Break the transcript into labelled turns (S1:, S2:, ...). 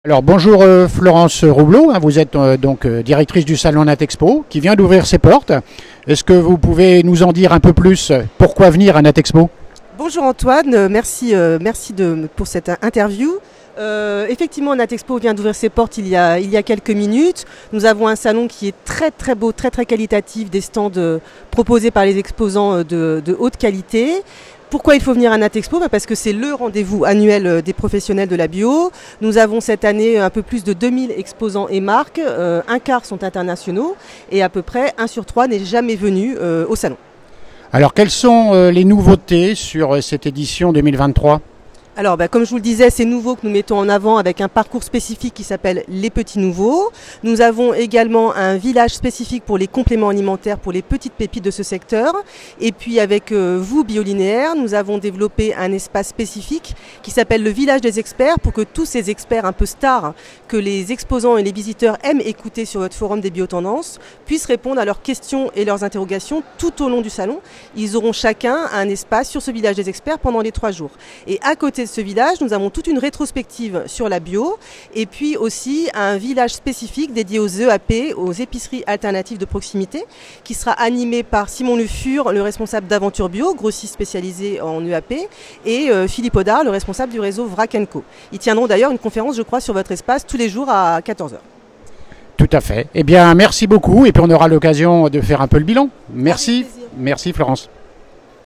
S1: Alors bonjour Florence Roublot, vous êtes donc directrice du salon Natexpo qui vient d'ouvrir ses portes. Est-ce que vous pouvez nous en dire un peu plus? Pourquoi venir à Natexpo?
S2: Bonjour Antoine, merci pour cette interview. Effectivement, Natexpo vient d'ouvrir ses portes il y a quelques minutes. Nous avons un salon qui est très très beau, très très qualitatif, des stands proposés par les exposants de haute qualité. Pourquoi il faut venir à Natexpo? Parce que c'est le rendez-vous annuel des professionnels de la bio. Nous avons cette année un peu plus de 2000 exposants et marques. Un quart sont internationaux et à peu près 1 sur 3 n'est jamais venu au salon.
S1: Alors quelles sont les nouveautés sur cette édition 2023?
S2: Alors, comme je vous le disais, c'est nouveau que nous mettons en avant avec un parcours spécifique qui s'appelle Les Petits Nouveaux. Nous avons également un village spécifique pour les compléments alimentaires, pour les petites pépites de ce secteur. Et puis avec vous, Biolinéaire, nous avons développé un espace spécifique qui s'appelle le village des experts pour que tous ces experts un peu stars que les exposants et les visiteurs aiment écouter sur votre forum des biotendances puissent répondre à leurs questions et leurs interrogations tout au long du salon. Ils auront chacun un espace sur ce village des experts pendant les 3 jours. Et à côté de ce village, nous avons toute une rétrospective sur la bio et puis aussi un village spécifique dédié aux EAP, aux épiceries alternatives de proximité, qui sera animé par Simon Le Fur, le responsable d'Aventure Bio, grossiste spécialisé en EAP, et Philippe Audard, le responsable du réseau Vrac & Co. Ils tiendront d'ailleurs une conférence, je crois, sur votre espace tous les jours à 14h.
S1: Tout à fait. Eh bien, merci beaucoup et puis on aura l'occasion de faire un peu le bilan. Merci. Merci Florence.